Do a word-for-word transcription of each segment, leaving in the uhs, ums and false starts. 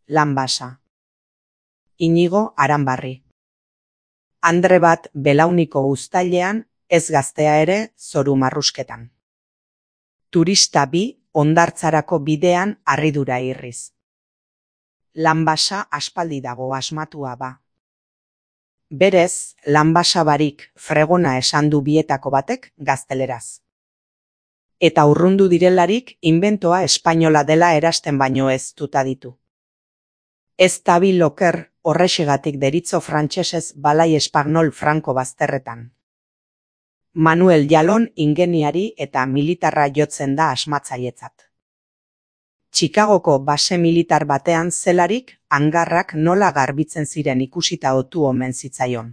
lan basa. Inigo Aranbarri. Andre bat belauniko uztailean, ez gaztea ere zoru marrusketan. Turista bi hondartzarako bidean harridura irriz. Lan basa aspaldi dago asmatua ba. Berez, lan basa barik fregona esan du bietako batek gazteleraz. Eta urrundu direlarik inbentoa espainola dela erasten baino ez tuta ditu. Ez tabil oker horrexegatik deritzo frantsesez balai espagnol franko bazterretan. Manuel Jalón ingeniari eta militarra jotzen da asmatzailetzat. Chicagoko base militar batean zelarik hangarrak nola garbitzen ziren ikusita otu omen zitzaion.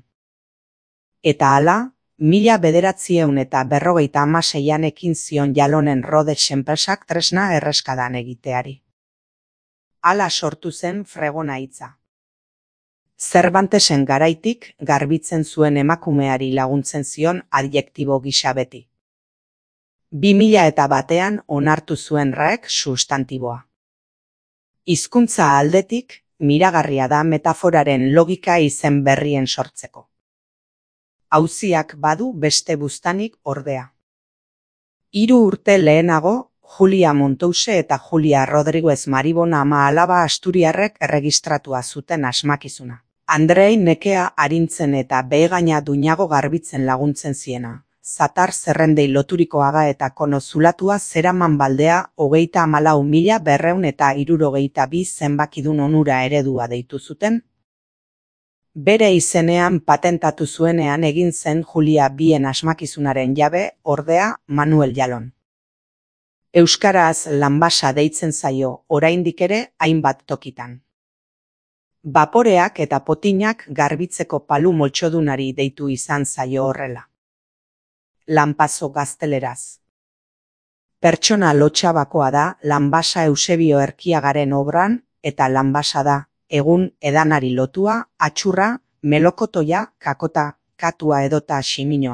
Eta hala, mila bederatziehun eta berrogeita hamaseian ekin zion Jalonen Rhodes enpresak tresna erreskadan egiteari. Hala sortu zen fregona hitza. Cervantesen garaitik garbitzen zuen emakumeari laguntzen zion adjektibo gisa beti. Bi mila eta batean onartu zuen raek sustantiboa. Hizkuntza aldetik, miragarria da metaforaren logika izen berrien sortzeko. Auziak badu beste buztanik ordea. Hiru urte lehenago, Julia Montouse eta Julia Rodriguez Maribon ama alaba asturiarrek erregistratua zuten asmakizuna. Andrei nekea arintzen eta behegaina duinago garbitzen laguntzen ziena. Zatar zerrendei loturikoaga eta kono zulatua zeraman baldea hogeita hamalau mila berreun eta hirurogeita bi zenbakidun onura eredua deitu zuten. Bere izenean patentatu zuenean egin zen Julia bien asmakizunaren jabe, ordea Manuel Jalón. Euskaraz lanbasa deitzen zaio oraindik ere hainbat tokitan. Baporeak eta potinak garbitzeko palu moltxodunari deitu izan zaio horrela. Lanpazo gazteleraz. Pertsona lotxabakoa da Lanbasa Eusebio Erkiagaren obran eta lanbasa da, egun edanari lotua, atxurra, melokotoia, kakota, katua edota ximinoa.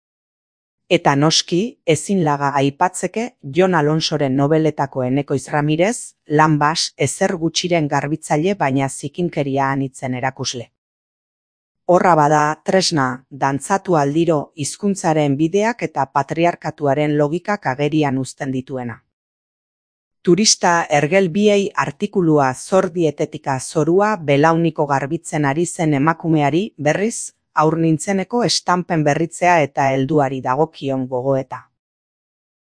Eta noski, ezin laga aipatzeke Jon Alonsoren nobeletako Enekoiz Ramirez, lanbas ezer gutxiren garbitzaile baina zikinkeria anitzen erakusle. Horra bada tresna, dantzatu aldiro hizkuntzaren bideak eta patriarkatuaren logikak agerian uzten dituena. Turista ergel biei artikulua zor dietetika zorua belauniko garbitzen ari zen emakumeari berriz, aur nintzeneko estampen berritzea eta helduari dagokion gogoeta.